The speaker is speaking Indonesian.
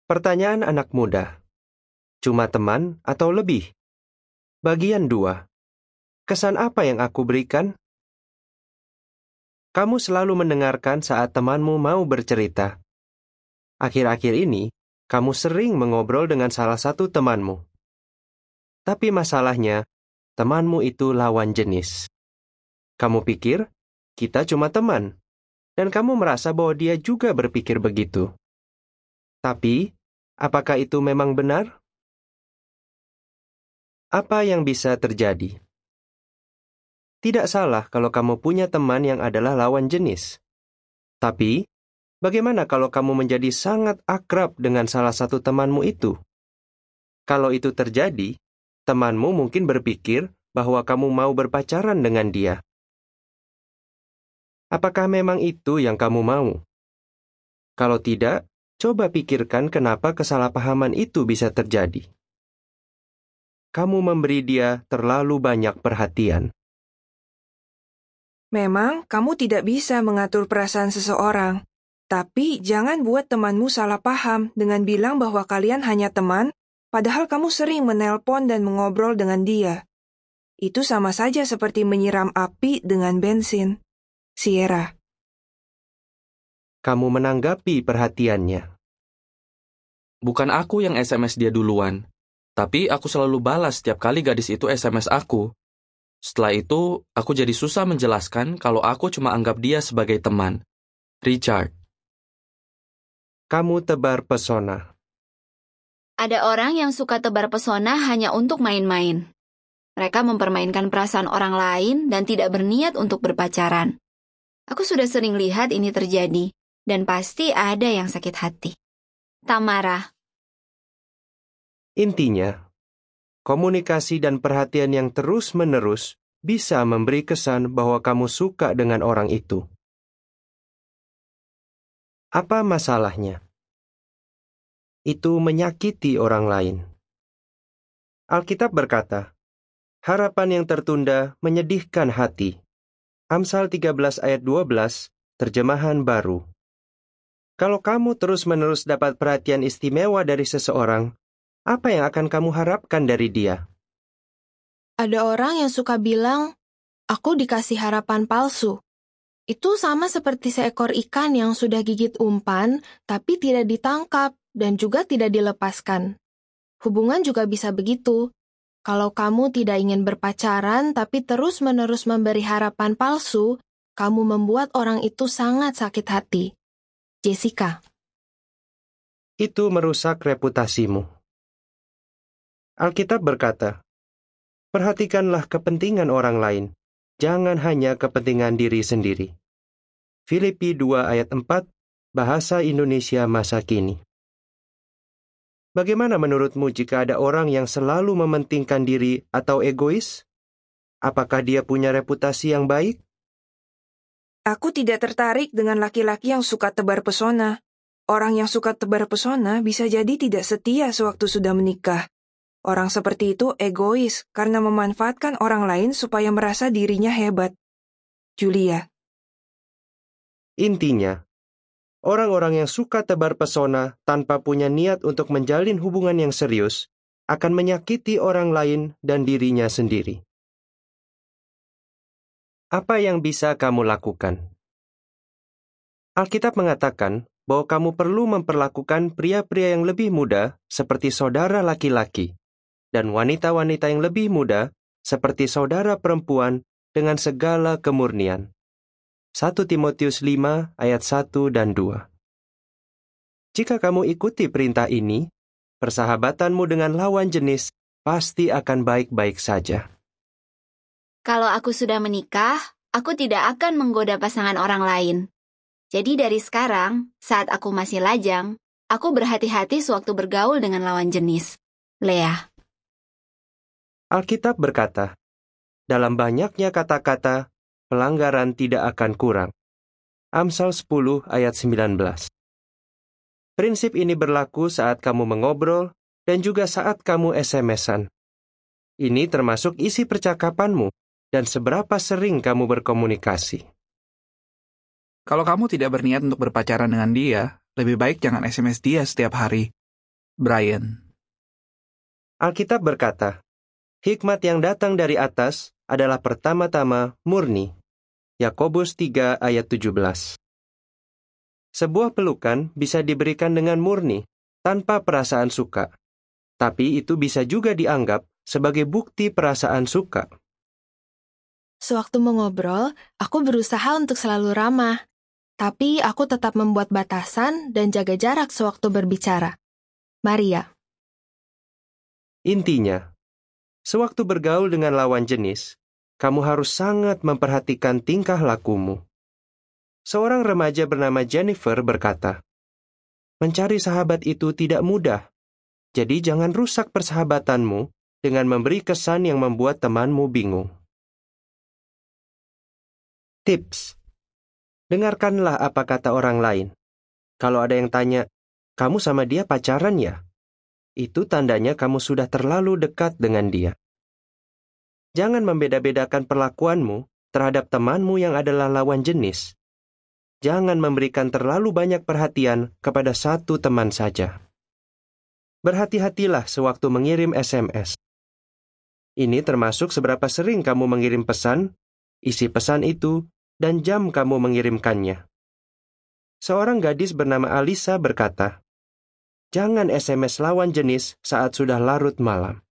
Pertanyaan anak muda. Cuma teman atau lebih? Bagian 2. Kesan apa yang aku berikan? Kamu selalu mendengarkan saat temanmu mau bercerita. Akhir-akhir ini, kamu sering mengobrol dengan salah satu temanmu. Tapi masalahnya, temanmu itu lawan jenis. Kamu pikir, kita cuma teman, dan kamu merasa bahwa dia juga berpikir begitu. Tapi, apakah itu memang benar? Apa yang bisa terjadi? Tidak salah kalau kamu punya teman yang adalah lawan jenis. Tapi, bagaimana kalau kamu menjadi sangat akrab dengan salah satu temanmu itu? Kalau itu terjadi, temanmu mungkin berpikir bahwa kamu mau berpacaran dengan dia. Apakah memang itu yang kamu mau? Kalau tidak, coba pikirkan kenapa kesalahpahaman itu bisa terjadi. Kamu memberi dia terlalu banyak perhatian. Memang kamu tidak bisa mengatur perasaan seseorang, tapi jangan buat temanmu salah paham dengan bilang bahwa kalian hanya teman, padahal kamu sering menelpon dan mengobrol dengan dia. Itu sama saja seperti menyiram api dengan bensin. Sierra. Kamu menanggapi perhatiannya. Bukan aku yang SMS dia duluan, tapi aku selalu balas setiap kali gadis itu SMS aku. Setelah itu, aku jadi susah menjelaskan kalau aku cuma anggap dia sebagai teman. Richard. Kamu tebar pesona. Ada orang yang suka tebar pesona hanya untuk main-main. Mereka mempermainkan perasaan orang lain dan tidak berniat untuk berpacaran. Aku sudah sering lihat ini terjadi, dan pasti ada yang sakit hati. Tamara. Intinya, komunikasi dan perhatian yang terus-menerus bisa memberi kesan bahwa kamu suka dengan orang itu. Apa masalahnya? Itu menyakiti orang lain. Alkitab berkata, harapan yang tertunda menyedihkan hati. Amsal 13 ayat 12, terjemahan baru. Kalau kamu terus-menerus dapat perhatian istimewa dari seseorang, apa yang akan kamu harapkan dari dia? Ada orang yang suka bilang, aku dikasih harapan palsu. Itu sama seperti seekor ikan yang sudah gigit umpan, tapi tidak ditangkap dan juga tidak dilepaskan. Hubungan juga bisa begitu. Kalau kamu tidak ingin berpacaran tapi terus-menerus memberi harapan palsu, kamu membuat orang itu sangat sakit hati. Jessica. Itu merusak reputasimu. Alkitab berkata, perhatikanlah kepentingan orang lain, jangan hanya kepentingan diri sendiri. Filipi 2 ayat 4, Bahasa Indonesia masa kini. Bagaimana menurutmu jika ada orang yang selalu mementingkan diri atau egois? Apakah dia punya reputasi yang baik? Aku tidak tertarik dengan laki-laki yang suka tebar pesona. Orang yang suka tebar pesona bisa jadi tidak setia sewaktu sudah menikah. Orang seperti itu egois karena memanfaatkan orang lain supaya merasa dirinya hebat. Julia. Intinya, orang-orang yang suka tebar pesona tanpa punya niat untuk menjalin hubungan yang serius akan menyakiti orang lain dan dirinya sendiri. Apa yang bisa kamu lakukan? Alkitab mengatakan bahwa kamu perlu memperlakukan pria-pria yang lebih muda seperti saudara laki-laki, dan wanita-wanita yang lebih muda seperti saudara perempuan dengan segala kemurnian. 1 Timotius 5 ayat 1 dan 2. Jika kamu ikuti perintah ini, persahabatanmu dengan lawan jenis pasti akan baik-baik saja. Kalau aku sudah menikah, aku tidak akan menggoda pasangan orang lain. Jadi dari sekarang, saat aku masih lajang, aku berhati-hati sewaktu bergaul dengan lawan jenis. Lea. Alkitab berkata, dalam banyaknya kata-kata, pelanggaran tidak akan kurang. Amsal 10 ayat 19. Prinsip ini berlaku saat kamu mengobrol dan juga saat kamu SMS-an. Ini termasuk isi percakapanmu dan seberapa sering kamu berkomunikasi. Kalau kamu tidak berniat untuk berpacaran dengan dia, lebih baik jangan SMS dia setiap hari. Brian. Alkitab berkata, hikmat yang datang dari atas adalah pertama-tama murni. Yakobus 3 ayat 17. Sebuah pelukan bisa diberikan dengan murni, tanpa perasaan suka. Tapi itu bisa juga dianggap sebagai bukti perasaan suka. Sewaktu mengobrol, aku berusaha untuk selalu ramah. Tapi aku tetap membuat batasan dan jaga jarak sewaktu berbicara. Maria. Intinya, sewaktu bergaul dengan lawan jenis, kamu harus sangat memperhatikan tingkah lakumu. Seorang remaja bernama Jennifer berkata, mencari sahabat itu tidak mudah, jadi jangan rusak persahabatanmu dengan memberi kesan yang membuat temanmu bingung. Tips: dengarkanlah apa kata orang lain. Kalau ada yang tanya, kamu sama dia pacaran ya? Itu tandanya kamu sudah terlalu dekat dengan dia. Jangan membeda-bedakan perlakuanmu terhadap temanmu yang adalah lawan jenis. Jangan memberikan terlalu banyak perhatian kepada satu teman saja. Berhati-hatilah sewaktu mengirim SMS. Ini termasuk seberapa sering kamu mengirim pesan, isi pesan itu, dan jam kamu mengirimkannya. Seorang gadis bernama Alisa berkata, jangan SMS lawan jenis saat sudah larut malam.